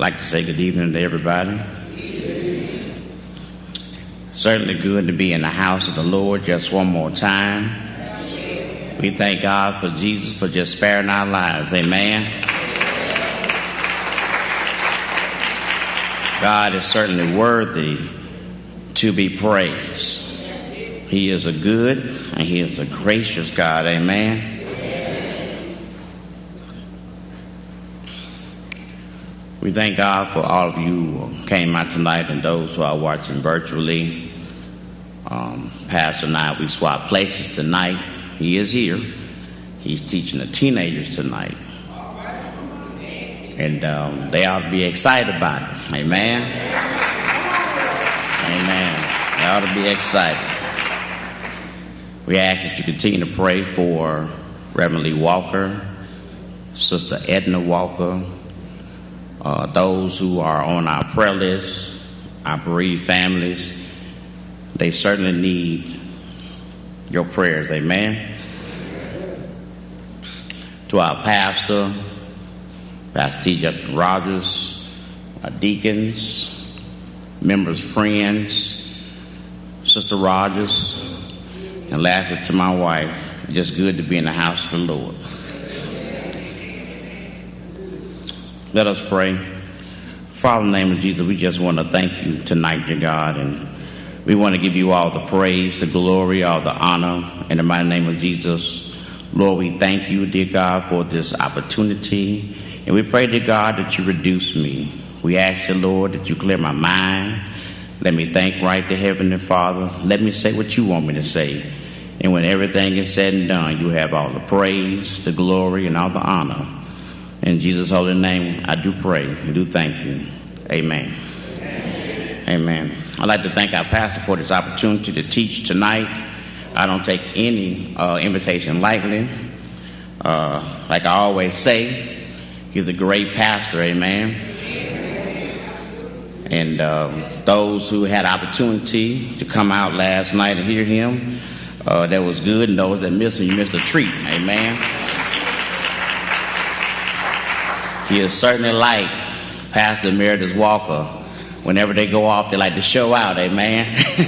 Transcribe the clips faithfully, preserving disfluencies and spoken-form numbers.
like to say good evening to everybody. Certainly good to be in the house of the Lord just one more time. We thank God for Jesus for just sparing our lives. Amen. God is certainly worthy to be praised. He is a good and he is a gracious God. Amen. We thank God for all of you who came out tonight and those who are watching virtually. Um, Pastor and I, we swapped places tonight. He is here. He's teaching the teenagers tonight. And um, they ought to be excited about it. Amen. Amen. They ought to be excited. We ask that you continue to pray for Reverend Lee Walker, Sister Edna Walker, Uh, those who are on our prayer list, our bereaved families. They certainly need your prayers. Amen. To our pastor, Pastor T. Jefferson Rogers, our deacons, members, friends, Sister Rogers, and lastly to my wife. Just good to be in the house of the Lord. Let us pray. Father, in the name of Jesus, we just want to thank you tonight, dear God, and we want to give you all the praise, the glory, all the honor, in the mighty name of Jesus. Lord, we thank you, dear God, for this opportunity, and we pray, dear God, that you reduce me. We ask you, Lord, that you clear my mind. Let me think right to Heavenly Father. Let me say what you want me to say, and when everything is said and done, you have all the praise, the glory, and all the honor. In Jesus' holy name, I do pray. I do thank you. Amen. Amen. Amen. I'd like to thank our pastor for this opportunity to teach tonight. I don't take any uh, invitation lightly. Uh, like I always say, he's a great pastor. Amen. And uh, those who had opportunity to come out last night and hear him, uh, that was good. And those that missed him, you missed a treat. Amen. He is certainly like Pastor Emeritus Walker. Whenever they go off, they like to show out, amen.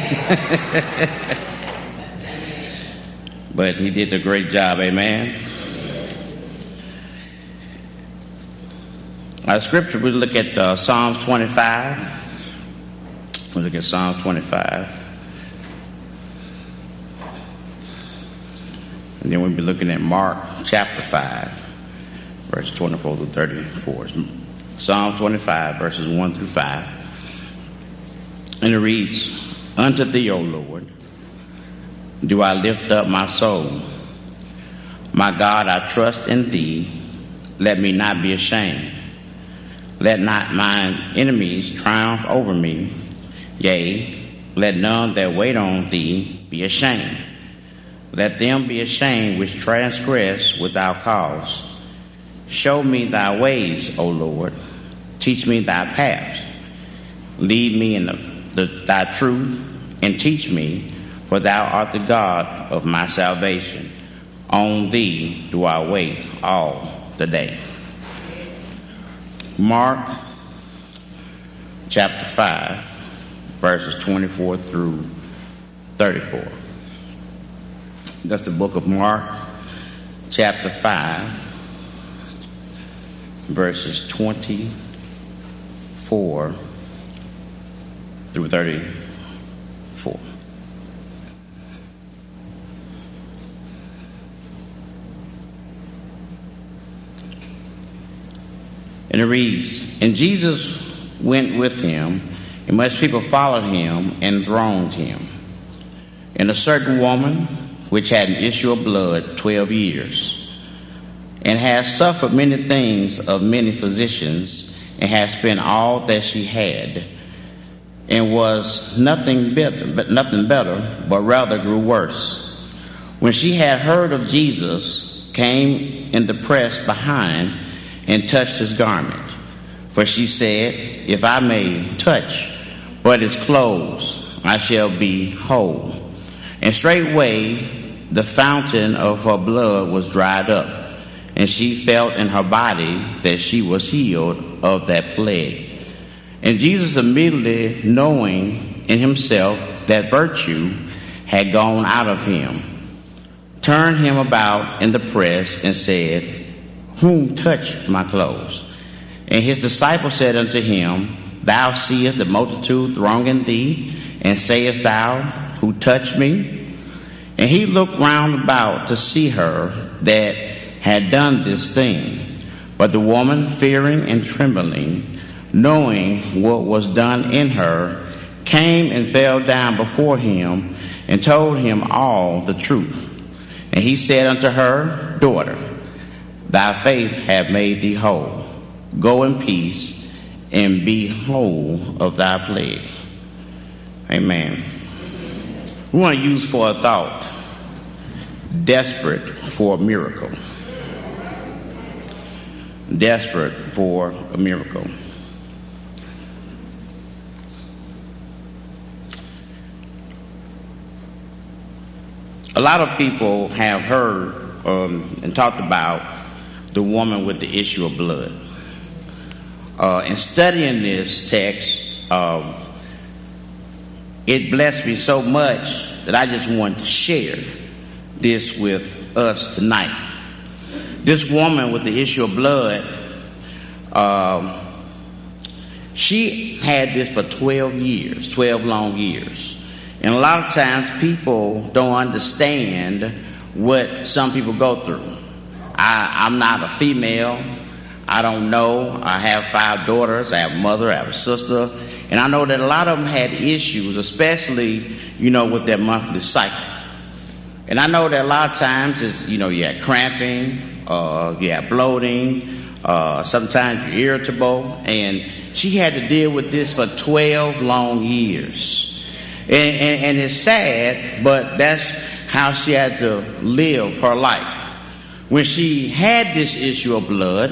But he did a great job, amen. Our scripture, we look at uh, Psalms twenty-five. We look at Psalms twenty-five. And then we'll be looking at Mark chapter five. Verses twenty-four through thirty-four. Psalm twenty-five, verses one through five. And it reads, Unto thee, O Lord, do I lift up my soul. My God, I trust in thee. Let me not be ashamed. Let not mine enemies triumph over me. Yea, let none that wait on thee be ashamed. Let them be ashamed which transgress without cause. Show me thy ways, O Lord. Teach me thy paths. Lead me in the, the, thy truth, and teach me, for thou art the God of my salvation. On thee do I wait all the day. Mark chapter five, verses twenty-four through thirty-four. That's the book of Mark, chapter five, verses twenty-four through thirty-four. And it reads, And Jesus went with him, and much people followed him and thronged him. And a certain woman, which had an issue of blood twelve years, and has suffered many things of many physicians, and has spent all that she had, and was nothing better, but nothing better, but rather grew worse. When she had heard of Jesus, came in the press behind, and touched his garment. For she said, If I may touch but his clothes, I shall be whole. And straightway the fountain of her blood was dried up, and she felt in her body that she was healed of that plague. And Jesus, immediately knowing in himself that virtue had gone out of him, turned him about in the press and said, Whom touched my clothes? And his disciples said unto him, Thou seest the multitude thronging thee, and sayest thou, Who touched me? And he looked round about to see her that had done this thing. But the woman, fearing and trembling, knowing what was done in her, came and fell down before him and told him all the truth. And he said unto her, Daughter, thy faith hath made thee whole. Go in peace and be whole of thy plague. Amen. We want to use for a thought, desperate for a miracle. Desperate for a miracle. A lot of people have heard um, and talked about the woman with the issue of blood. Uh, in studying this text, um, it blessed me so much that I just wanted to share this with us tonight. This woman with the issue of blood, um, she had this for twelve years, twelve long years. And a lot of times people don't understand what some people go through. I, I'm not a female. I don't know. I have five daughters. I have a mother. I have a sister. And I know that a lot of them had issues, especially, you know, with their monthly cycle. And I know that a lot of times, is, you know, you have cramping, uh, you have bloating, uh, sometimes you're irritable. And she had to deal with this for twelve long years. And, and, and it's sad, but that's how she had to live her life. When she had this issue of blood,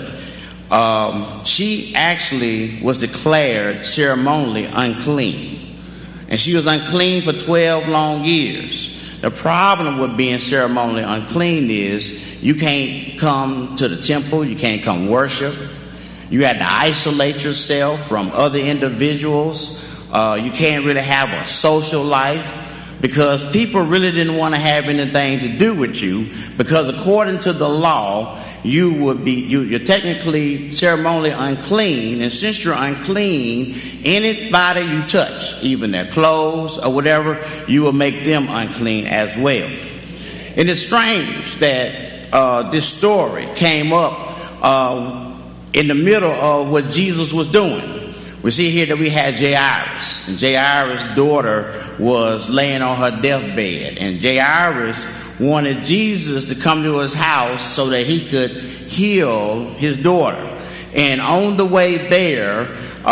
um, she actually was declared ceremonially unclean. And she was unclean for twelve long years. The problem with being ceremonially unclean is you can't come to the temple, you can't come worship. You had to isolate yourself from other individuals. Uh, you can't really have a social life because people really didn't want to have anything to do with you, because according to the law, you would be you, you're technically ceremonially unclean, and since you're unclean, anybody you touch, even their clothes or whatever, you will make them unclean as well. And it's strange that uh, this story came up uh, in the middle of what Jesus was doing. We see here that we had Jairus, and Jairus' daughter was laying on her deathbed, and Jairus wanted Jesus to come to his house so that he could heal his daughter. And on the way there,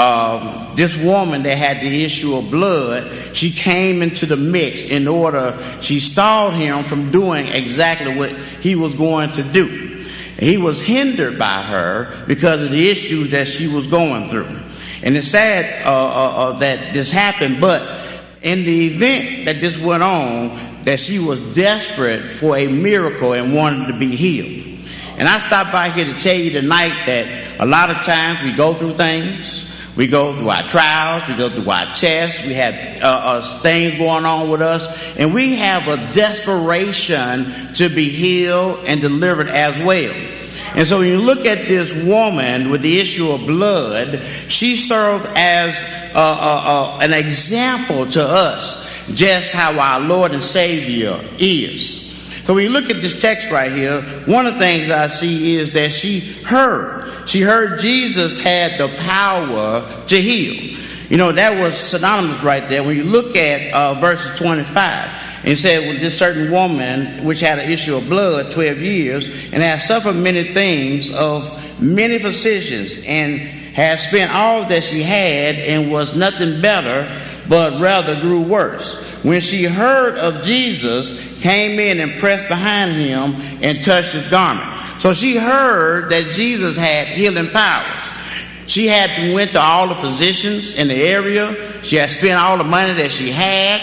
uh, this woman that had the issue of blood, she came into the mix in order, she stalled him from doing exactly what he was going to do. He was hindered by her because of the issues that she was going through. And it's sad uh, uh, uh, that this happened, but in the event that this went on, that she was desperate for a miracle and wanted to be healed. And I stopped by here to tell you tonight that a lot of times we go through things. We go through our trials, we go through our tests, we have uh, uh, things going on with us, and we have a desperation to be healed and delivered as well. And so when you look at this woman with the issue of blood, she served as uh, uh, uh, an example to us just how our Lord and Savior is. So when you look at this text right here, one of the things that I see is that she heard. She heard Jesus had the power to heal. You know, that was synonymous right there. When you look at uh, verses twenty-five, and it said, well, this certain woman, which had an issue of blood twelve years, and had suffered many things of many physicians, and had spent all that she had, and was nothing better, but rather grew worse. When she heard of Jesus, came in and pressed behind him and touched his garment. So she heard that Jesus had healing powers. She had went to all the physicians in the area. She had spent all the money that she had.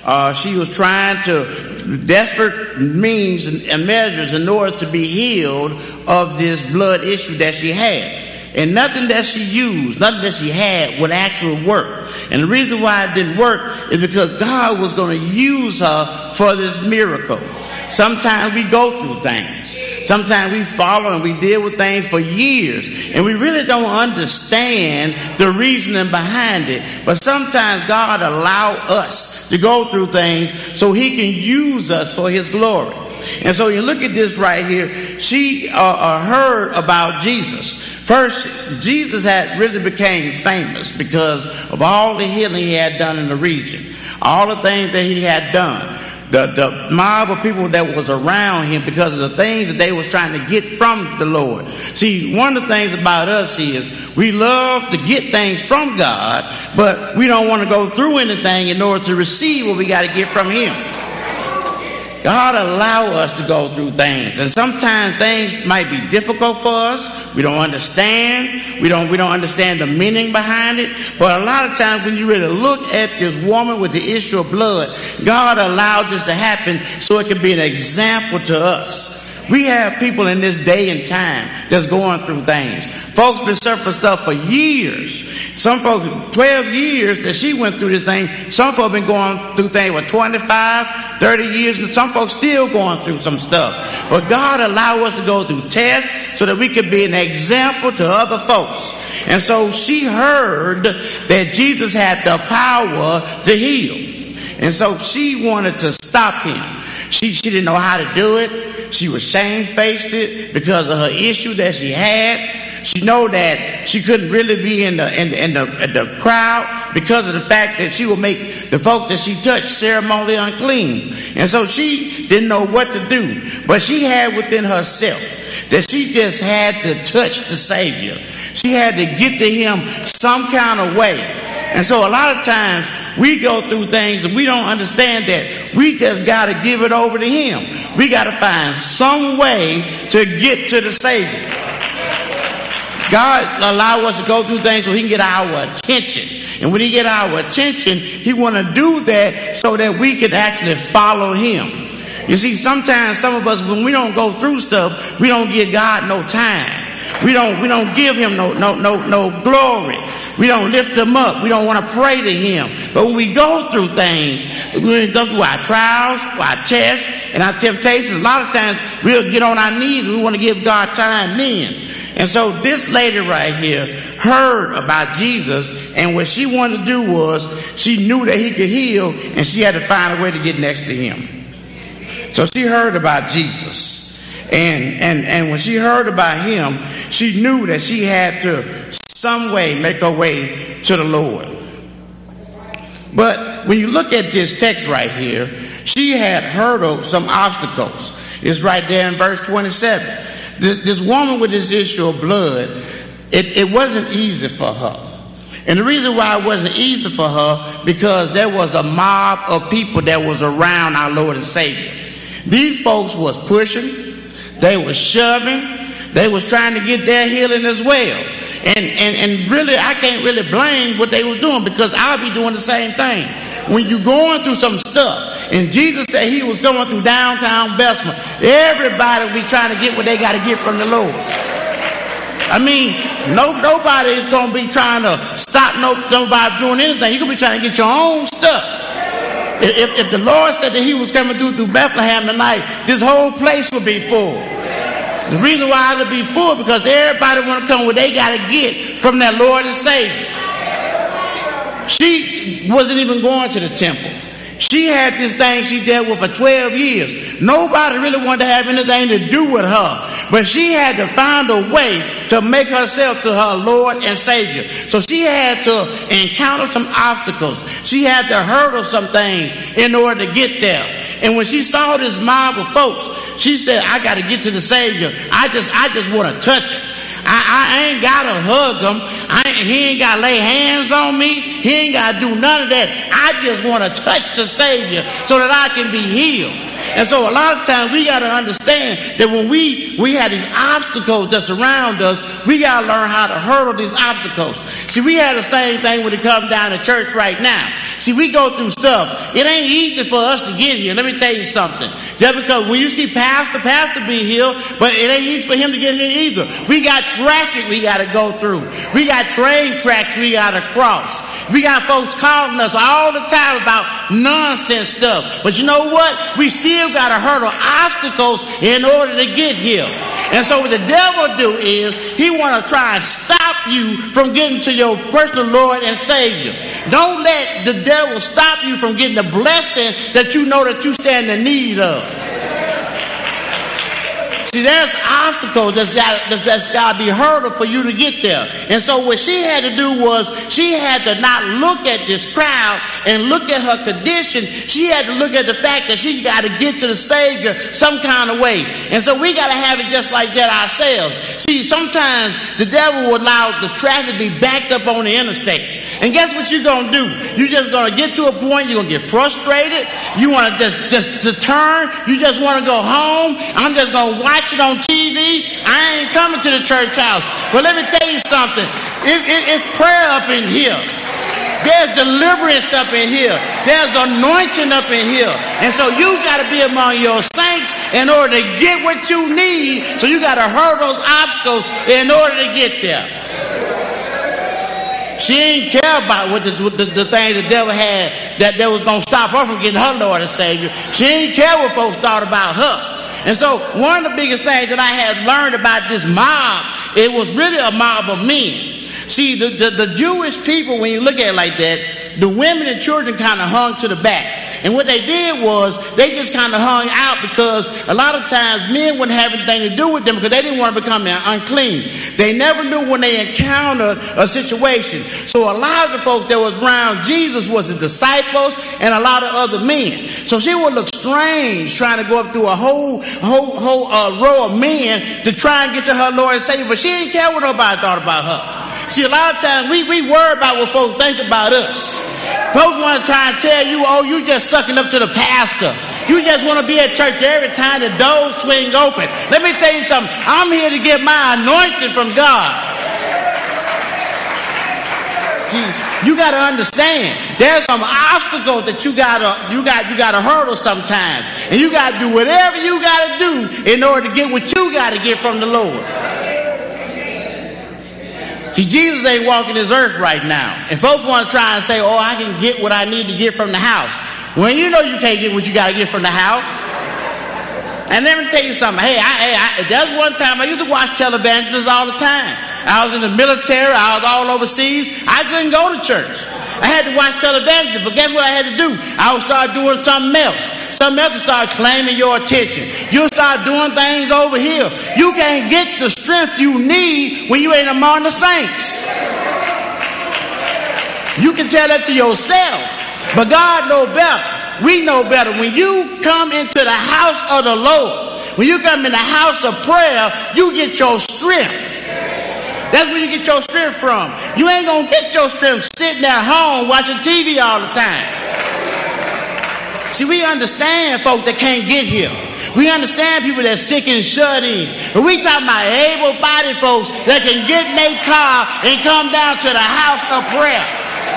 uh, she was trying to desperate means and, and measures in order to be healed of this blood issue that she had. And nothing that she used, nothing that she had would actually work. And the reason why it didn't work is because God was going to use her for this miracle. Sometimes we go through things. Sometimes we follow and we deal with things for years. And we really don't understand the reasoning behind it. But sometimes God allows us to go through things so he can use us for his glory. And so you look at this right here. She uh, uh, heard about Jesus. First, Jesus had really became famous because of all the healing he had done in the region, all the things that he had done, the, the mob of people that was around him because of the things that they was trying to get from the Lord. See, one of the things about us is we love to get things from God, but we don't want to go through anything in order to receive what we got to get from him. God allow us to go through things, and sometimes things might be difficult for us. We don't understand. We don't we don't understand the meaning behind it. But a lot of times when you really look at this woman with the issue of blood, God allowed this to happen so it can be an example to us. We have people in this day and time that's going through things. Folks been suffering stuff for years. Some folks, twelve years that she went through this thing. Some folks been going through things for twenty-five, thirty years, and some folks still going through some stuff. But God allowed us to go through tests so that we could be an example to other folks. And so she heard that Jesus had the power to heal. And so she wanted to stop him. She, she didn't know how to do it. She was shamefaced it because of her issue that she had. She know that she couldn't really be in the in the, in the, in the crowd because of the fact that she would make the folks that she touched ceremonially unclean. And so she didn't know what to do. But she had within herself that she just had to touch the Savior. She had to get to him some kind of way. And so a lot of times we go through things and we don't understand that. We just got to give it over to him. We got to find some way to get to the Savior. God allow us to go through things so he can get our attention. And when he get our attention, he want to do that so that we can actually follow him. You see, sometimes some of us, when we don't go through stuff, we don't give God no time. We don't we don't give him no no no no glory. We don't lift him up. We don't want to pray to him. But when we go through things, we go through our trials, our tests, and our temptations, a lot of times we'll get on our knees and we want to give God time then. And so this lady right here heard about Jesus, and what she wanted to do was she knew that he could heal, and she had to find a way to get next to him. So she heard about Jesus. And, and, and when she heard about him, she knew that she had to some way make her way to the Lord. But when you look at this text right here, she had hurdled some obstacles. It's right there in verse twenty-seven. This, this woman with this issue of blood, it, it wasn't easy for her. And the reason why it wasn't easy for her, because there was a mob of people that was around our Lord and Savior. These folks was pushing, they was shoving, they was trying to get their healing as well. And, and, and really, I can't really blame what they were doing, because I'll be doing the same thing. When you're going through some stuff, and Jesus said he was going through downtown Bessemer, everybody will be trying to get what they got to get from the Lord. I mean, no, nobody is going to be trying to stop no, nobody doing anything. You're going to be trying to get your own stuff. If, if the Lord said that he was coming through through Bethlehem tonight, this whole place would be full. The reason why it'll be full, because everybody want to come where they got to get from their Lord and Savior. She wasn't even going to the temple. She had this thing she dealt with for twelve years. Nobody really wanted to have anything to do with her. But she had to find a way to make herself to her Lord and Savior. So she had to encounter some obstacles. She had to hurdle some things in order to get there. And when she saw this mob of folks, she said, I got to get to the Savior. I just, I just want to touch him. I, I ain't got to hug him. I ain't, he ain't got to lay hands on me. He ain't got to do none of that. I just want to touch the Savior so that I can be healed. And so a lot of times we got to understand that when we, we have these obstacles that surround us, we got to learn how to hurdle these obstacles. See, we have the same thing when it comes down to church right now. See, we go through stuff. It ain't easy for us to get here. Let me tell you something. Just because when you see pastor, pastor be here, but it ain't easy for him to get here either. We got traffic we got to go through. We got train tracks we got to cross. We got folks calling us all the time about nonsense stuff. But you know what? We still got to hurdle obstacles in order to get here. And so what the devil do is he want to try and stop you from getting to your personal Lord and Savior. Don't let the devil stop you from getting the blessing that you know that you stand in need of. See, there's obstacles that's got that's, that's got to be hurdled for you to get there. And so what she had to do was she had to not look at this crowd and look at her condition. She had to look at the fact that she got to get to the Savior some kind of way. And so we got to have it just like that ourselves. See, sometimes the devil will allow the traffic to be backed up on the interstate. And guess what you're going to do? You're just going to get to a point, you're going to get frustrated. You want to just, just to turn. You just want to go home. I'm just going to watch it on T V. I ain't coming to the church house. But let me tell you something. It, it, it's prayer up in here. There's deliverance up in here. There's anointing up in here. And so you got to be among your saints in order to get what you need. So you got to hurdle those obstacles in order to get there. She didn't care about what the, the, the thing the devil had that, that was going to stop her from getting her Lord and Savior. She didn't care what folks thought about her. And so one of the biggest things that I had learned about this mob, it was really a mob of men. See, the, the, the Jewish people, when you look at it like that, the women and children kind of hung to the back. And what they did was they just kind of hung out because a lot of times men wouldn't have anything to do with them because they didn't want to become unclean. They never knew when they encountered a situation. So a lot of the folks that was around Jesus was the disciples and a lot of other men. So she would look strange trying to go up through a whole whole whole uh, row of men to try and get to her Lord and Savior. But she didn't care what nobody thought about her. See, a lot of times we, we worry about what folks think about us. Folks want to try and tell you, oh, you just sucking up to the pastor. You just want to be at church every time the doors swing open. Let me tell you something. I'm here to get my anointing from God. See, you got to understand, there's some obstacles that you got to you got you got to hurdle sometimes, and you got to do whatever you got to do in order to get what you got to get from the Lord. See, Jesus ain't walking this earth right now. And folks want to try and say, oh, I can get what I need to get from the house. When you know you can't get what you got to get from the house. And let me tell you something. Hey, I, hey I, that's one time I used to watch televangelists all the time. I was in the military. I was all overseas. I couldn't go to church. I had to watch televangelists. But guess what I had to do? I would start doing something else. Something else will start claiming your attention. You'll start doing things over here. You can't get the strength you need when you ain't among the saints. You can tell that to yourself, but God knows better. We know better. When you come into the house of the Lord, when you come in the house of prayer, you get your strength. That's where you get your strength from. You ain't gonna get your strength sitting at home watching T V all the time. See, we understand folks that can't get here. We understand people that's sick and shut in. But we talking about able-bodied folks that can get in their car and come down to the house of prayer.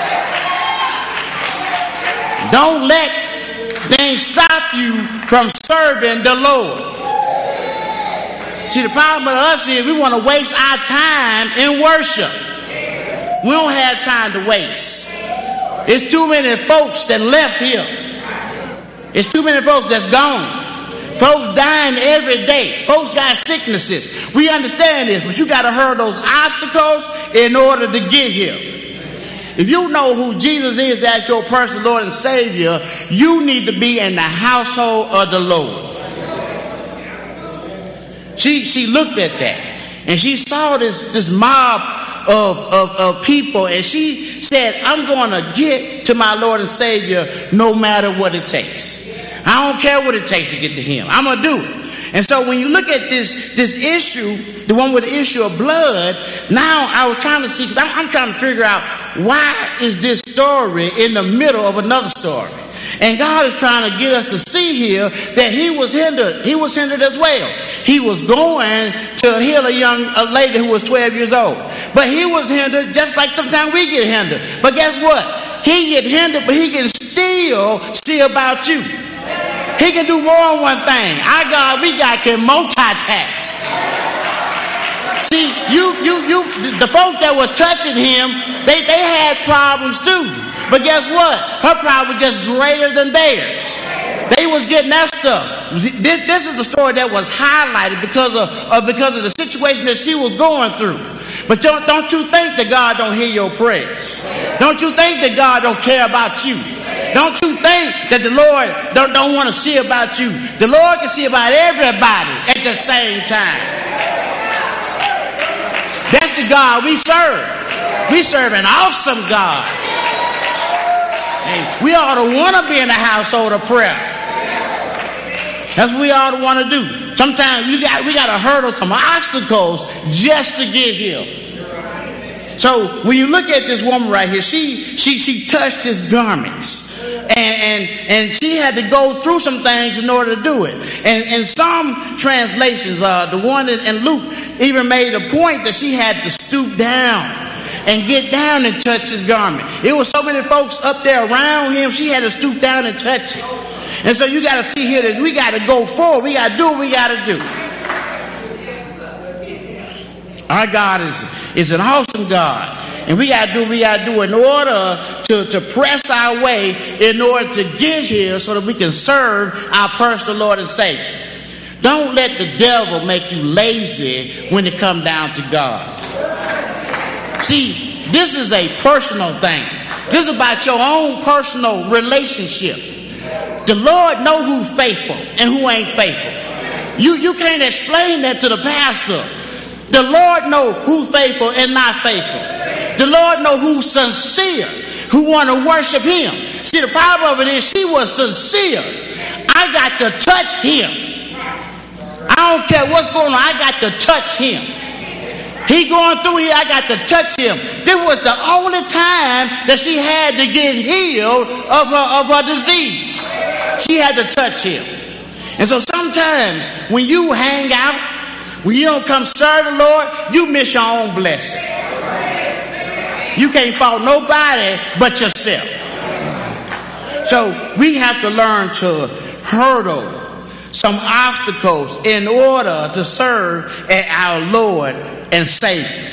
Don't let things stop you from serving the Lord. See, the problem with us is we want to waste our time in worship. We don't have time to waste. It's too many folks that left here. It's too many folks that's gone. Folks dying every day. Folks got sicknesses. We understand this, but you got to hurdle those obstacles in order to get here. If you know who Jesus is as your personal Lord and Savior, you need to be in the household of the Lord. She she looked at that and she saw this, this mob of, of, of people, and she said, I'm going to get to my Lord and Savior no matter what it takes. I don't care what it takes to get to him. I'm going to do it. And so when you look at this, this issue, the one with the issue of blood, now I was trying to see, because I'm, I'm trying to figure out why is this story in the middle of another story. And God is trying to get us to see here that he was hindered. He was hindered as well. He was going to heal a young a lady who was twelve years old. But he was hindered just like sometimes we get hindered. But guess what? He get hindered, but he can still see about you. He can do more than one thing. Our God, we got can multitask. See, you, you, you, the folk that was touching him, they, they had problems too. But guess what? Her problem was just greater than theirs. They was getting that stuff. This, this is the story that was highlighted because of, of because of the situation that she was going through. But don't, don't you think that God don't hear your prayers? Don't you think that God don't care about you? Don't you think that the Lord don't, don't want to see about you? The Lord can see about everybody at the same time. That's the God we serve. We serve an awesome God. Hey, we ought to want to be in the household of prayer. That's what we ought to want to do. Sometimes we got we got to hurdle some obstacles just to get here. So when you look at this woman right here, she she she touched his garments. And, and and she had to go through some things in order to do it. And in some translations, uh, the one in, in Luke even made a point that she had to stoop down and get down and touch his garment. It was so many folks up there around him, she had to stoop down and touch it. And so you got to see here that we got to go forward. We got to do what we got to do. Our God is, is an awesome God. And we got to do what we got to do in order to, to press our way in order to get here so that we can serve our personal Lord and Savior. Don't let the devil make you lazy when it comes down to God. See, this is a personal thing. This is about your own personal relationship. The Lord knows who's faithful and who ain't faithful. You, you can't explain that to the pastor. The Lord knows who's faithful and not faithful. The Lord knows who's sincere, who want to worship him. See, the problem of it is she was sincere. I got to touch him. I don't care what's going on. I got to touch him. He going through here. I got to touch him. This was the only time that she had to get healed of her, of her disease. She had to touch him. And so sometimes when you hang out, when you don't come serve the Lord, you miss your own blessing. You can't fault nobody but yourself. So we have to learn to hurdle some obstacles in order to serve our Lord and Savior.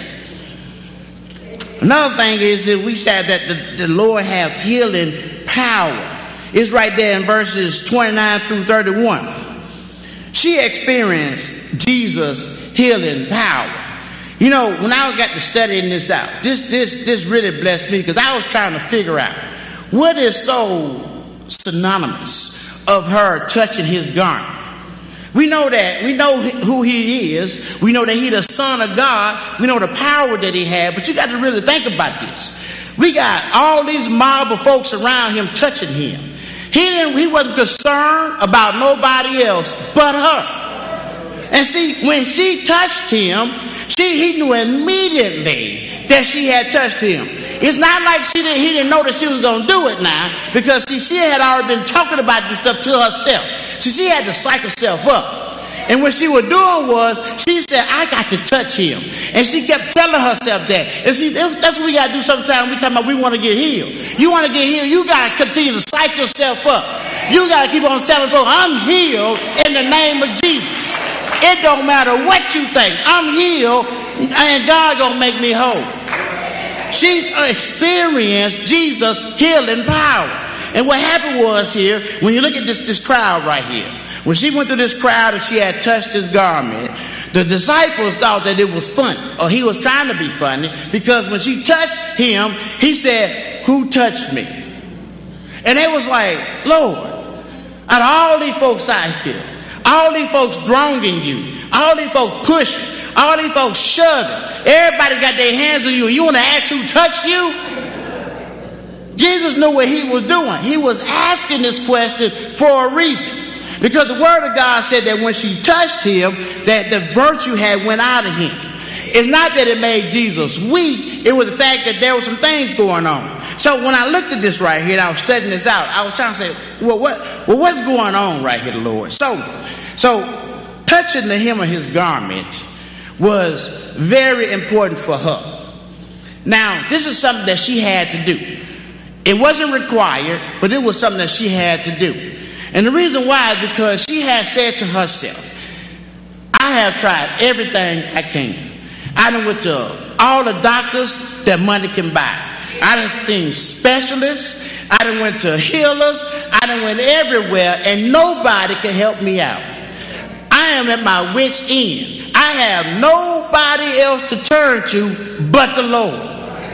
Another thing is that we said that the, the Lord have healing power. It's right there in verses twenty-nine through thirty-one. She experienced Jesus' healing power. You know, when I got to studying this out, this this this really blessed me because I was trying to figure out what is so synonymous of her touching his garment. We know that. We know who he is. We know that he's the Son of God. We know the power that he had. But you got to really think about this. We got all these mob of folks around him touching him. He didn't. He wasn't concerned about nobody else but her. And see, when she touched him, she he knew immediately that she had touched him. It's not like she didn't, he didn't know that she was going to do it now, because see, she had already been talking about this stuff to herself. So she had to psych herself up. And what she was doing was, she said, I got to touch him. And she kept telling herself that. And see, that's what we got to do sometimes. We talking about we want to get healed. You want to get healed, you got to continue to psych yourself up. You got to keep on telling folks, I'm healed in the name of Jesus. It don't matter what you think. I'm healed, and God gonna make me whole. She experienced Jesus' healing power. And what happened was here, when you look at this, this crowd right here, when she went through this crowd and she had touched his garment, the disciples thought that it was funny, or he was trying to be funny, because when she touched him, he said, who touched me? And they was like, Lord, out of all these folks out here, all these folks droning you, all these folks pushing, all these folks shoving, everybody got their hands on you, you want to ask who touched you? Jesus knew what he was doing. He was asking this question for a reason. Because the word of God said that when she touched him, that the virtue had went out of him. It's not that it made Jesus weak. It was the fact that there were some things going on. So when I looked at this right here and I was studying this out, I was trying to say, well, what, well, what's going on right here, Lord? So, so touching the hem of his garment was very important for her. Now, this is something that she had to do. It wasn't required, but it was something that she had to do. And the reason why is because she had said to herself, I have tried everything I can. I done went to all the doctors that money can buy. I done seen specialists. I done went to healers. I done went everywhere, and nobody can help me out. I am at my wit's end. I have nobody else to turn to but the Lord.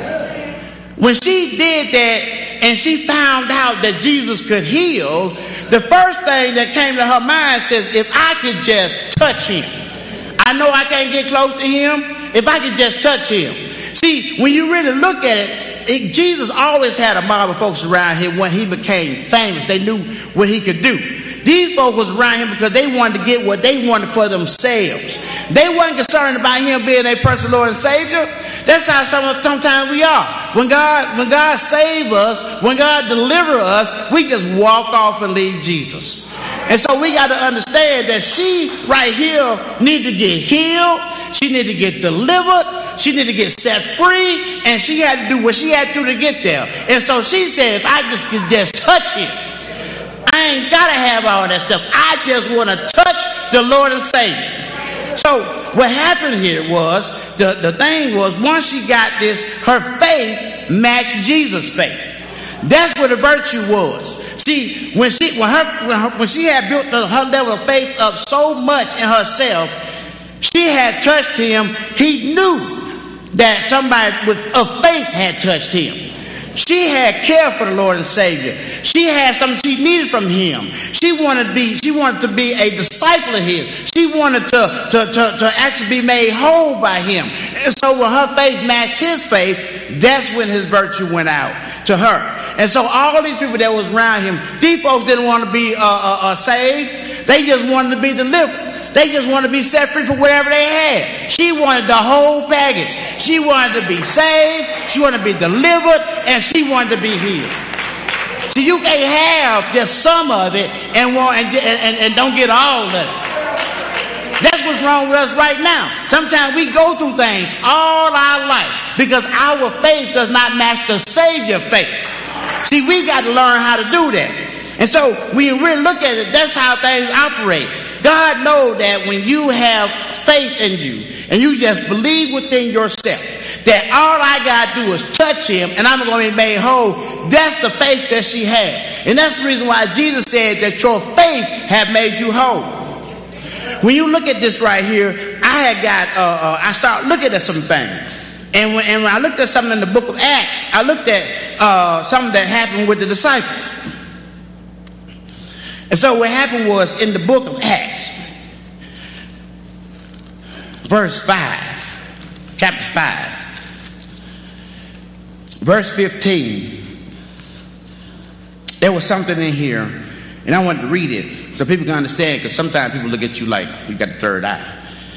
When she did that and she found out that Jesus could heal, the first thing that came to her mind says, if I could just touch him. I know I can't get close to him. If I could just touch him. See, when you really look at it, it Jesus always had a mob of folks around here when he became famous. They knew what he could do. These folks was around him because they wanted to get what they wanted for themselves. They weren't concerned about him being a personal Lord and Savior. That's how some, sometimes we are. When God, when God save us, when God deliver us, we just walk off and leave Jesus. And so we got to understand that she right here need to get healed. She need to get delivered. She need to get set free. And she had to do what she had to do to get there. And so she said, if I just could just touch him, I ain't got to have all that stuff. I just want to touch the Lord and Savior. So what happened here was, the, the thing was, once she got this, her faith matched Jesus' faith. That's what the virtue was. See, when she when her when, her, when she had built the, her level of faith up so much in herself, she had touched him. He knew that somebody with of faith had touched him. She had care for the Lord and Savior. She had something she needed from him. She wanted to be, she wanted to be a disciple of his. She wanted to, to, to, to actually be made whole by him. And so when her faith matched his faith, that's when his virtue went out to her. And so all these people that was around him, these folks didn't want to be uh, uh, uh, saved. They just wanted to be delivered. They just wanted to be set free from whatever they had. She wanted the whole package. She wanted to be saved. She wanted to be delivered. And she wanted to be healed. So you can't have just some of it and, want, and, and, and don't get all of it. That's what's wrong with us right now. Sometimes we go through things all our life because our faith does not match the Savior faith. See, we got to learn how to do that. And so when you really look at it, that's how things operate. God knows that when you have faith in you and you just believe within yourself that all I got to do is touch him and I'm going to be made whole, that's the faith that she had. And that's the reason why Jesus said that your faith have made you whole. When you look at this right here, I had got, uh, uh, I started looking at some things. And when, and when I looked at something in the book of Acts, I looked at uh, something that happened with the disciples. And so what happened was in the book of Acts, verse five, chapter five, verse fifteen, there was something in here, and I wanted to read it so people can understand, because sometimes people look at you like you got the third eye.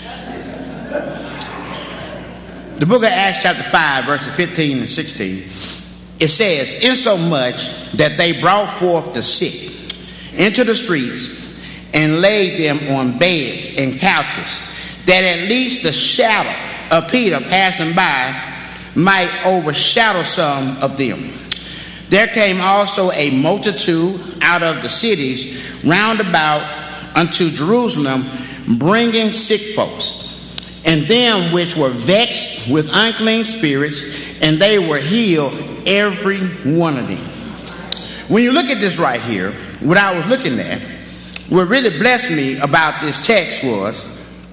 The book of Acts chapter five, verses fifteen and sixteen, it says, insomuch that they brought forth the sick into the streets and laid them on beds and couches, that at least the shadow of Peter passing by might overshadow some of them. There came also a multitude out of the cities round about unto Jerusalem, bringing sick folks, and them which were vexed with unclean spirits, and they were healed, every one of them. When you look at this right here, what I was looking at, what really blessed me about this text was,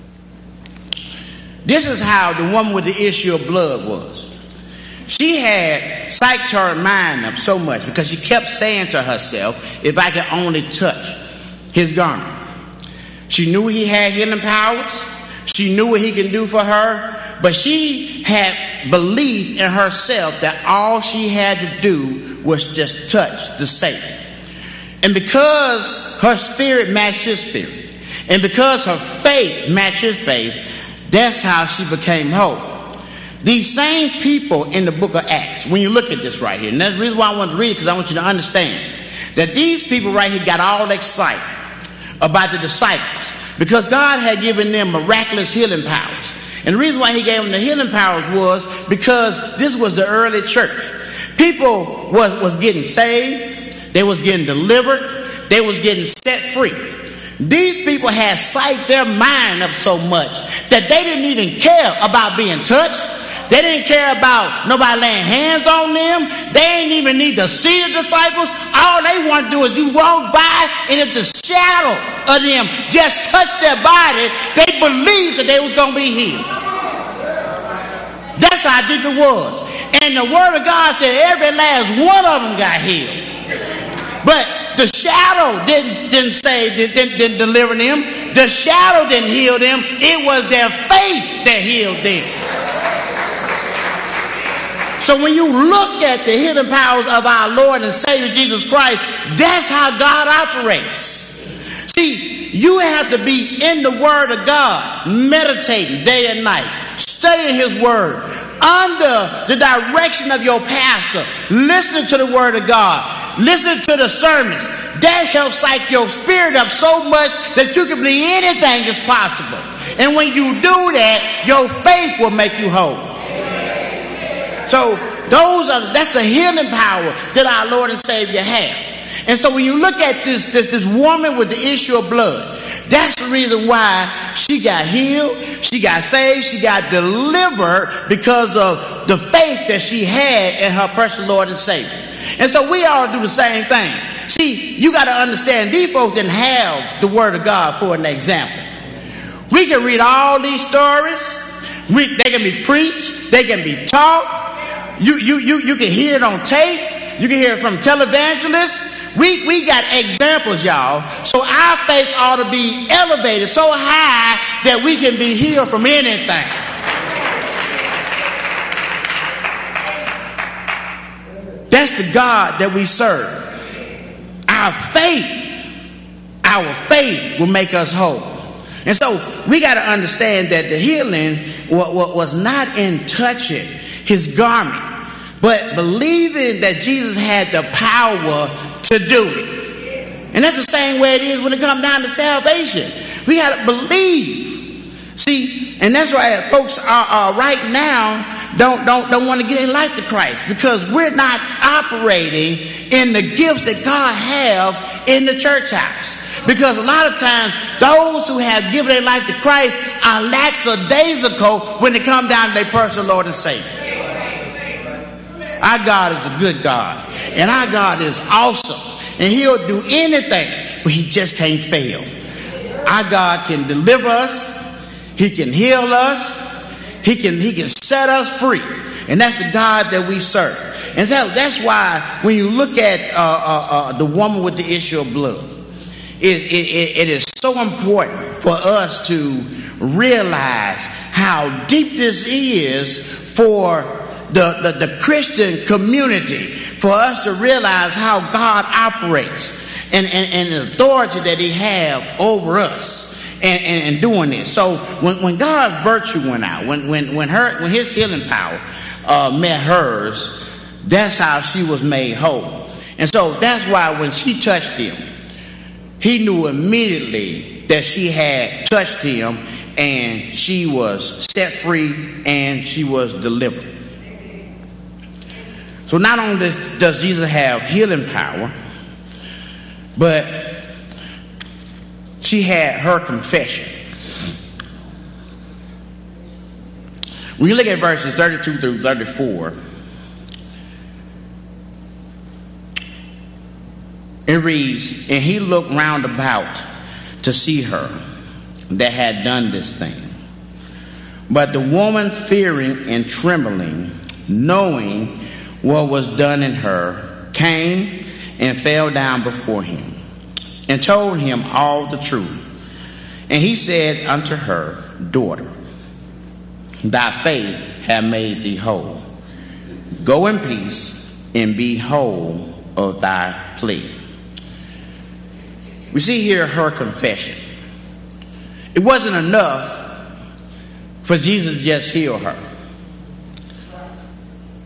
this is how the woman with the issue of blood was. She had psyched her mind up so much because she kept saying to herself, if I could only touch his garment. She knew he had healing powers. She knew what he can do for her. But she had belief in herself that all she had to do was just touch the Savior. And because her spirit matched his spirit, and because her faith matched his faith, that's how she became whole. these same people in the book of Acts, when you look at this right here, and that's the reason why I want to read it, because I want you to understand that these people right here got all excited about the disciples because God had given them miraculous healing powers. And the reason why he gave them the healing powers was because this was the early church. People was, was getting saved, they was getting delivered, they was getting set free. These people had psyched their mind up so much that they didn't even care about being touched. They didn't care about nobody laying hands on them. They didn't even need to see the disciples. All they want to do is you walk by, and if the shadow of them just touched their body, they believed that they was going to be healed. That's how deep it was. And the word of God said every last one of them got healed. But the shadow didn't, didn't save, didn't, didn't deliver them. The shadow didn't heal them. It was their faith that healed them. So when you look at the hidden powers of our Lord and Savior Jesus Christ, that's how God operates. See, you have to be in the Word of God, meditating day and night, studying His Word, under the direction of your pastor, listening to the Word of God, listening to the sermons. That helps psych your spirit up so much that you can believe anything is possible. And when you do that, your faith will make you whole. So those are that's the healing power that our Lord and Savior have. And so when you look at this, this, this woman with the issue of blood, that's the reason why she got healed, she got saved, she got delivered because of the faith that she had in her personal Lord and Savior. And so we all do the same thing. See, you got to understand, these folks didn't have the Word of God for an example. We can read all these stories. We, they can be preached. They can be taught. You, you, you, you can hear it on tape. You can hear it from televangelists. We, we got examples, y'all. So our faith ought to be elevated so high that we can be healed from anything. That's the God that we serve. Our faith, our faith will make us whole. And so we got to understand that the healing was not in touching his garment, but believing that Jesus had the power to do it. And that's the same way it is when it comes down to salvation. We got to believe. See, and that's why folks are, are right now don't don't don't want to get their life to Christ, because we're not operating in the gifts that God have in the church house. Because a lot of times those who have given their life to Christ are lackadaisical when they come down to their personal Lord and Savior. Our God is a good God, and our God is awesome, and he'll do anything, but he just can't fail. Our God can deliver us, he can heal us, he can he can set us free, and that's the God that we serve. And that, that's why when you look at uh, uh, uh, the woman with the issue of blood, it, it, it is so important for us to realize how deep this is for the, the, the Christian community, for us to realize how God operates and, and, and the authority that he have over us and, and, and doing this. So when, when God's virtue went out, when, when, when, her, when his healing power uh, met hers, that's how she was made whole. And so that's why when she touched him, he knew immediately that she had touched him, and she was set free and she was delivered. So not only does Jesus have healing power, but she had her confession. When you look at verses thirty-two through thirty-four, it reads, and he looked round about to see her that had done this thing. But the woman, fearing and trembling, knowing what was done in her, came and fell down before him and told him all the truth. And he said unto her, Daughter, thy faith hath made thee whole. Go in peace and be whole of thy plague. We see here her confession. It wasn't enough for Jesus to just heal her.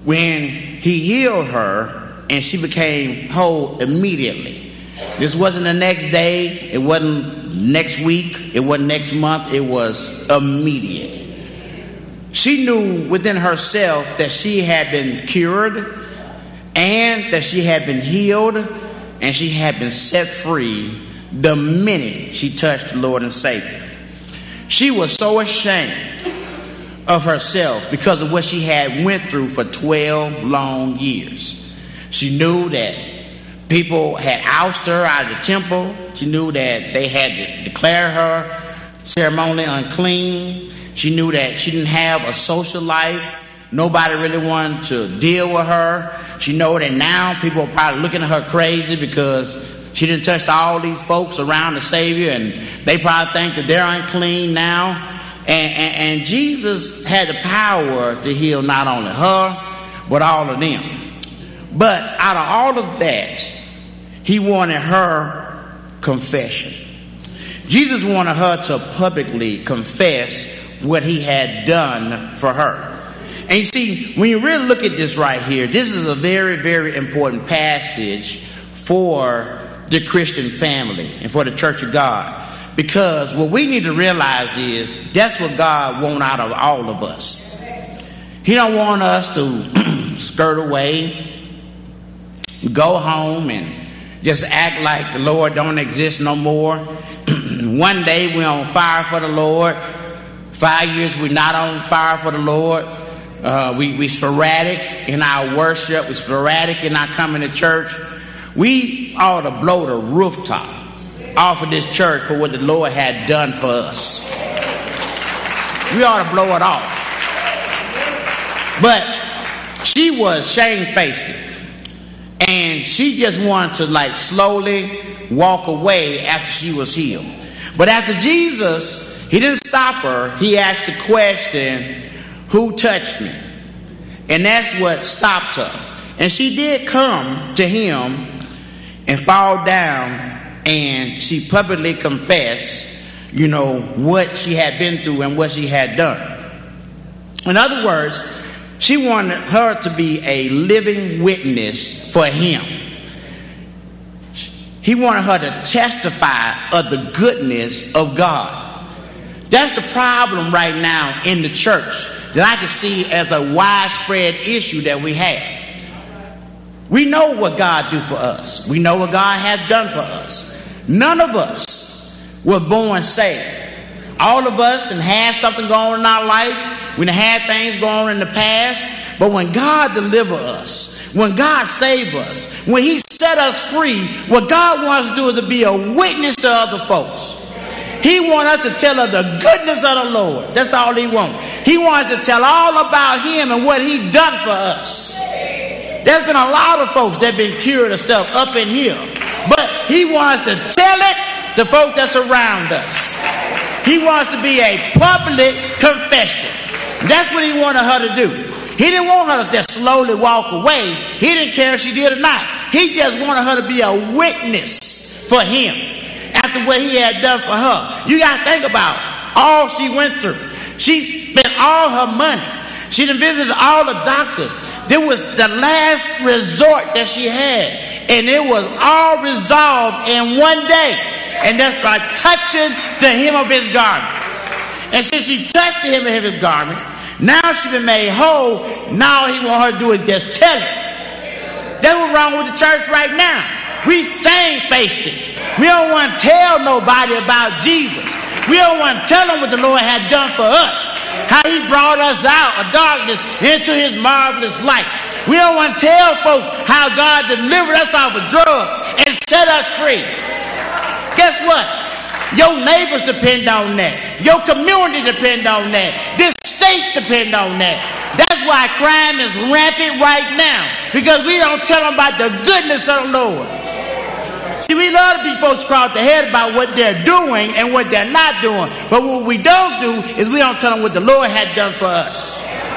when he healed her and she became whole immediately. This wasn't the next day. It wasn't next week. It wasn't next month. It was immediate. She knew within herself that she had been cured and that she had been healed and she had been set free the minute she touched the Lord and Savior. She was so ashamed of herself because of what she had went through for twelve long years. She knew that people had ousted her out of the temple. She knew that they had to declare her ceremonially unclean. She knew that she didn't have a social life. Nobody really wanted to deal with her. She knew that now people are probably looking at her crazy because she didn't touch all these folks around the Savior, and they probably think that they're unclean now. And, and, and Jesus had the power to heal not only her, but all of them. But out of all of that, he wanted her confession. Jesus wanted her to publicly confess what he had done for her. And you see, when you really look at this right here, this is a very, very important passage for the Christian family and for the Church of God. Because what we need to realize is that's what God wants out of all of us. He don't want us to skirt away, go home and just act like the Lord don't exist no more. One day we're on fire for the Lord. Five years we're not on fire for the Lord. Uh, we we sporadic in our worship. We sporadic in our coming to church. We ought to blow the rooftop off of this church for what the Lord had done for us. We ought to blow it off. But she was shamefaced, and she just wanted to like slowly walk away after she was healed. But after Jesus, he didn't stop her. He asked the question, who touched me? And that's what stopped her. And she did come to him and fall down, and she publicly confessed, you know, what she had been through and what she had done. In other words, she wanted her to be a living witness for him. He wanted her to testify of the goodness of God. That's the problem right now in the church that I can see as a widespread issue that we have. We know what God do for us. We know what God has done for us. None of us were born saved. All of us done had something going on in our life. We done had things going on in the past. But when God delivered us, when God saved us, when he set us free, what God wants to do is to be a witness to other folks. He wants us to tell of the goodness of the Lord. That's all he wants. He wants to tell all about him and what he done for us. There's been a lot of folks that have been cured of stuff up in here. But he wants to tell it to folks that's around us. He wants to be a public confession. That's what he wanted her to do. He didn't want her to just slowly walk away. He didn't care if she did or not. He just wanted her to be a witness for him after what he had done for her. You got to think about all she went through. She spent all her money. She done visited all the doctors. This was the last resort that she had. And it was all resolved in one day. And that's by touching the hem of his garment. And since she touched the hem of his garment, now she's been made whole. Now he want her to do is just tell it. That's what's wrong with the church right now. We shamefaced it. We don't want to tell nobody about Jesus. We don't want to tell them what the Lord had done for us. How he brought us out of darkness into his marvelous light. We don't want to tell folks how God delivered us off of drugs and set us free. Guess what? Your neighbors depend on that. Your community depend on that. This state depend on that. That's why crime is rampant right now. Because we don't tell them about the goodness of the Lord. See, we love to be folks across the head about what they're doing and what they're not doing. But what we don't do is we don't tell them what the Lord had done for us.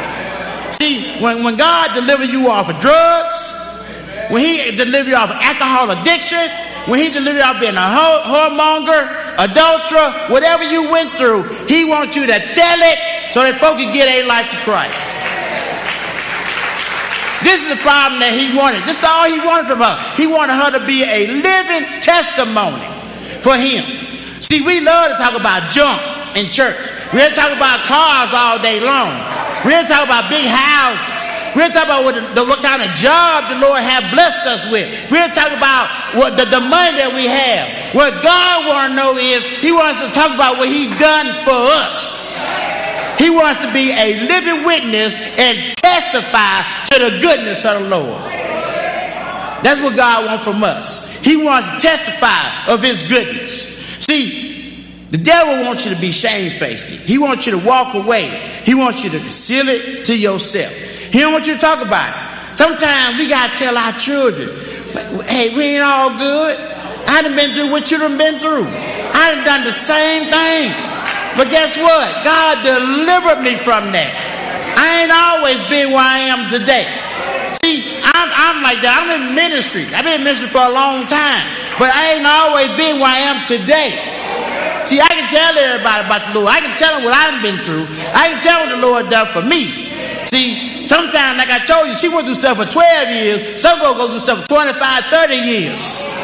See, when, when God delivered you off of drugs, when he delivered you off of alcohol addiction, when he delivered you off being a whoremonger, adulterer, whatever you went through, he wants you to tell it so that folks can get a life to Christ. This is the problem that he wanted. This is all he wanted from her. He wanted her to be a living testimony for him. See, we love to talk about junk in church. We're talking about cars all day long. We're talking about big houses. We're talking about what, the, what kind of job the Lord has blessed us with. We're talking about what the, the money that we have. What God wants to know is he wants to talk about what he's done for us. He wants to be a living witness and testify to the goodness of the Lord. That's what God wants from us. He wants to testify of his goodness. See, the devil wants you to be shamefaced. He wants you to walk away. He wants you to conceal it to yourself. He don't want you to talk about it. Sometimes we got to tell our children, hey, we ain't all good. I done been through what you done been through. I done done the same thing. But guess what? God delivered me from that. I ain't always been where I am today. See, I'm, I'm like that. I'm in ministry. I've been in ministry for a long time. But I ain't always been where I am today. See, I can tell everybody about the Lord. I can tell them what I've been through. I can tell what the Lord done for me. See, sometimes, like I told you, she went through stuff for twelve years. Some folks go through stuff for twenty-five, thirty years.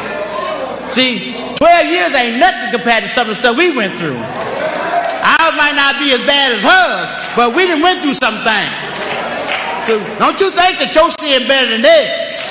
See, twelve years ain't nothing compared to some of the stuff we went through. Ours might not be as bad as hers, but we done went through some things. So don't you think that your sin better than theirs?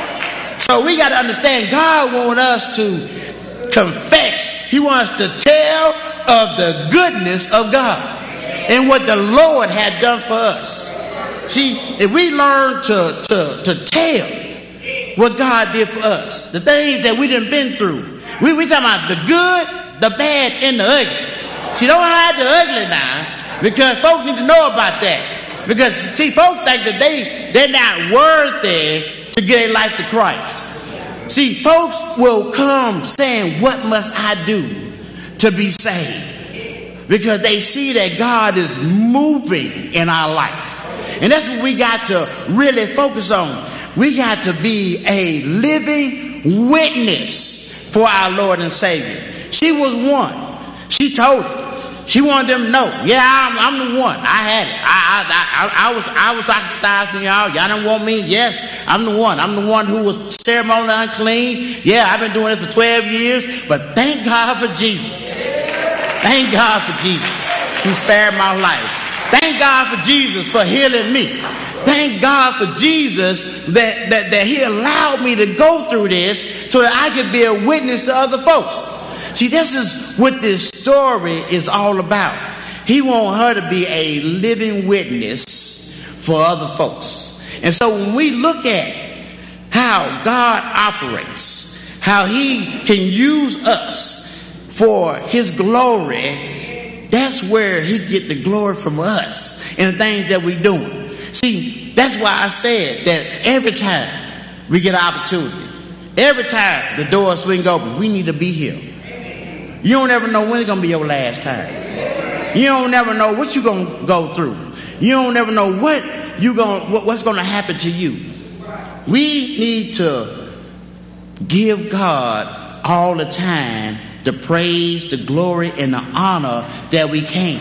So we got to understand God wants us to confess. He wants to tell of the goodness of God and what the Lord had done for us. See, if we learn to, to, to tell what God did for us, the things that we done been through, we we talking about the good, the bad, and the ugly. See, don't hide the ugly now, because folks need to know about that. Because, see, folks think that they, they're not worthy to give their life to Christ. See, folks will come saying, what must I do to be saved? Because they see that God is moving in our life. And that's what we got to really focus on. We got to be a living witness for our Lord and Savior. She was one. She told it. She wanted them to know, yeah, I'm, I'm the one. I had it. I, I, I, I was, I was ostracized from y'all. Y'all don't want me. Yes, I'm the one. I'm the one who was ceremonially unclean. Yeah, I've been doing it for twelve years. But thank God for Jesus. Thank God for Jesus, who spared my life. Thank God for Jesus for healing me. Thank God for Jesus that, that, that he allowed me to go through this so that I could be a witness to other folks. See, this is what this story is all about. He wants her to be a living witness for other folks. And so when we look at how God operates, how he can use us for his glory, that's where he get the glory from us and the things that we're doing. See, that's why I said that every time we get an opportunity, every time the doors swing open, we need to be here. You don't ever know when it's going to be your last time. You don't ever know what you're going to go through. You don't ever know what you going what, what's going to happen to you. We need to give God all the time the praise, the glory, and the honor that we can.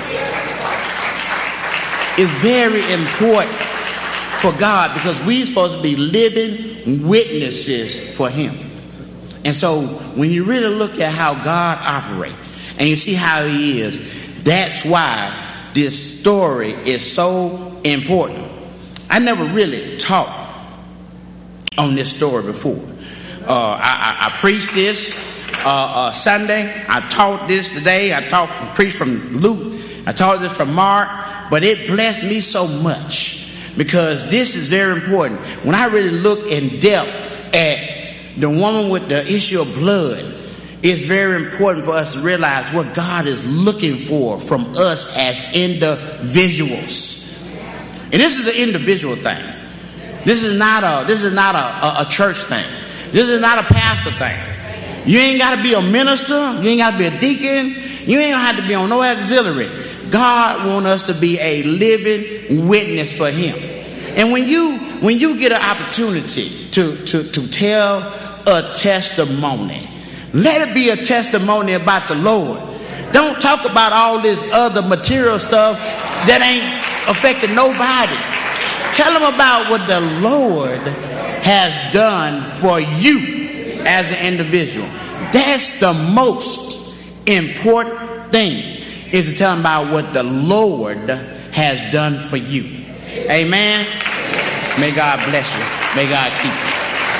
It's very important for God because we're supposed to be living witnesses for him. And so when you really look at how God operates and you see how he is, that's why this story is so important. I never really taught on this story before. Uh, I, I, I preached this uh, uh, Sunday. I taught this today. I taught, preached from Luke. I taught this from Mark. But it blessed me so much because this is very important. When I really look in depth at the woman with the issue of blood, it's very important for us to realize what God is looking for from us as individuals. And this is an individual thing. This is not a this is not a, a, a church thing. This is not a pastor thing. You ain't got to be a minister. You ain't got to be a deacon. You ain't gonna have to be on no auxiliary. God wants us to be a living witness for him. And when you when you get an opportunity to to to tell a testimony, let it be a testimony about the Lord. Don't talk about all this other material stuff that ain't affecting nobody. Tell them about what the Lord has done for you as an individual. That's the most important thing, is to tell them about what the Lord has done for you. Amen. May God bless you. May God keep you.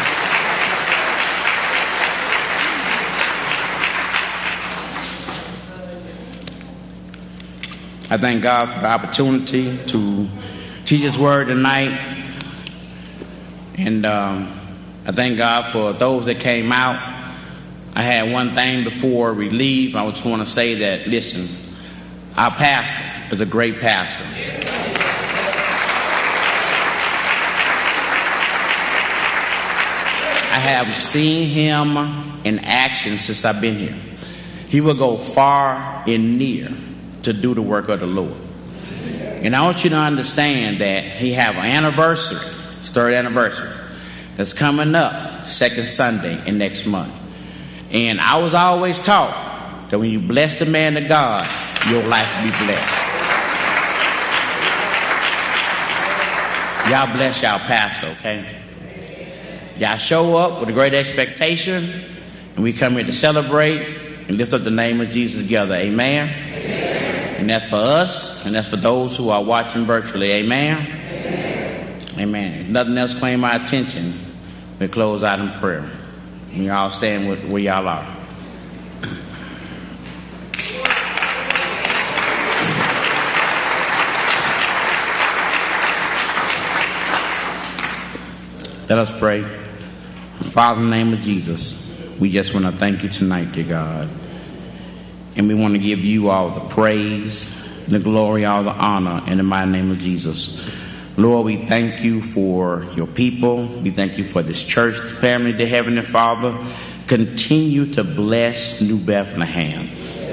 I thank God for the opportunity to teach His word tonight. And um, I thank God for those that came out. I had one thing before we leave. I just want to say that, listen, our pastor is a great pastor. I have seen him in action since I've been here. He will go far and near to do the work of the Lord. And I want you to understand that he have an anniversary, his third anniversary, that's coming up second Sunday in next month. And I was always taught that when you bless the man of God, your life will be blessed. Y'all bless y'all pastor, okay? Y'all show up with a great expectation, and we come here to celebrate and lift up the name of Jesus together. Amen? Amen. And that's for us, and that's for those who are watching virtually. Amen? Amen. Amen. If nothing else claim my attention, we close out in prayer. And y'all stand with where y'all are. Let us pray. Father, in the name of Jesus, we just want to thank you tonight, dear God. And we want to give you all the praise, the glory, all the honor in the mighty name of Jesus. Lord, we thank you for your people. We thank you for this church family, dear Heavenly Father. Continue to bless New Bethlehem.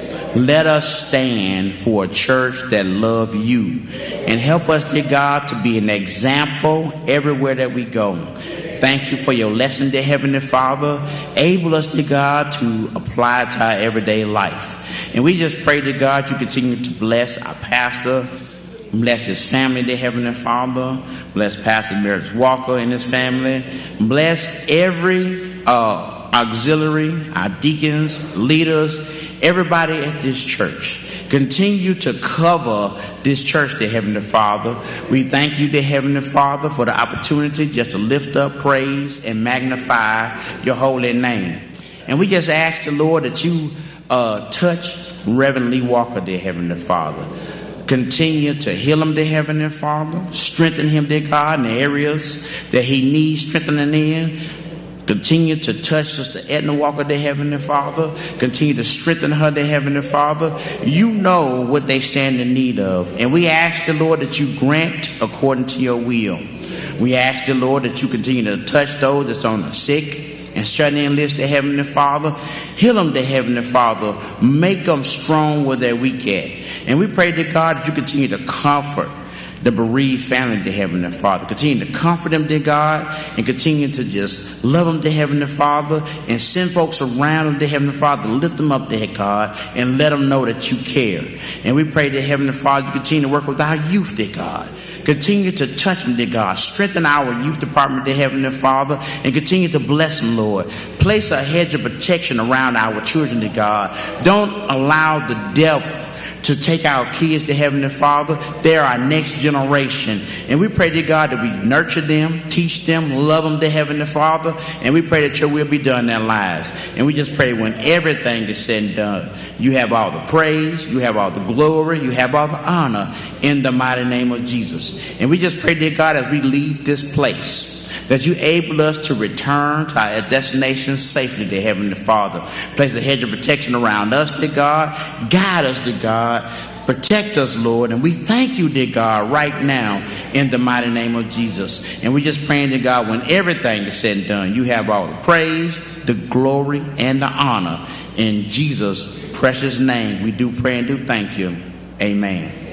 Let us stand for a church that love you, and help us, dear God, to be an example everywhere that we go. Thank you for your lesson, dear Heavenly Father. Able us, dear God, to apply it to our everyday life. And we just pray, dear God, you continue to bless our pastor, bless his family, dear Heavenly Father. Bless Pastor Merritt Walker and his family. Bless every uh, auxiliary, our deacons, leaders, everybody at this church. Continue to cover this church, dear Heavenly Father. We thank you, dear Heavenly Father, for the opportunity just to lift up, praise, and magnify your holy name. And we just ask the Lord that you uh, touch Reverend Lee Walker, dear Heavenly Father. Continue to heal him, dear Heavenly Father. Strengthen him, dear God, in the areas that he needs strengthening in. Continue to touch Sister Edna Walker, dear Heavenly Father. Continue to strengthen her, dear Heavenly Father. You know what they stand in need of. And we ask the Lord that you grant according to your will. We ask the Lord that you continue to touch those that's on the sick and shut in list, dear Heavenly Father. Heal them, dear Heavenly Father. Make them strong where they're weak at. And we pray to God that you continue to comfort the bereaved family, dear Heavenly Father. Continue to comfort them, dear God, and continue to just love them, dear Heavenly Father, and send folks around them, dear Heavenly Father, lift them up, dear God, and let them know that you care. And we pray, dear Heavenly Father, you continue to work with our youth, dear God. Continue to touch them, dear God. Strengthen our youth department, dear Heavenly Father, and continue to bless them, Lord. Place a hedge of protection around our children, dear God. Don't allow the devil to take our kids to Heavenly Father. They're our next generation. And we pray to God that we nurture them, teach them, love them to Heavenly Father. And we pray that your will be done in their lives. And we just pray when everything is said and done, you have all the praise, you have all the glory, you have all the honor in the mighty name of Jesus. And we just pray to God as we leave this place, that you able us to return to our destination safely, dear Heavenly Father. Place a hedge of protection around us, dear God. Guide us, dear God. Protect us, Lord. And we thank you, dear God, right now in the mighty name of Jesus. And we just praying, dear God, when everything is said and done, you have all the praise, the glory, and the honor. In Jesus' precious name, we do pray and do thank you. Amen.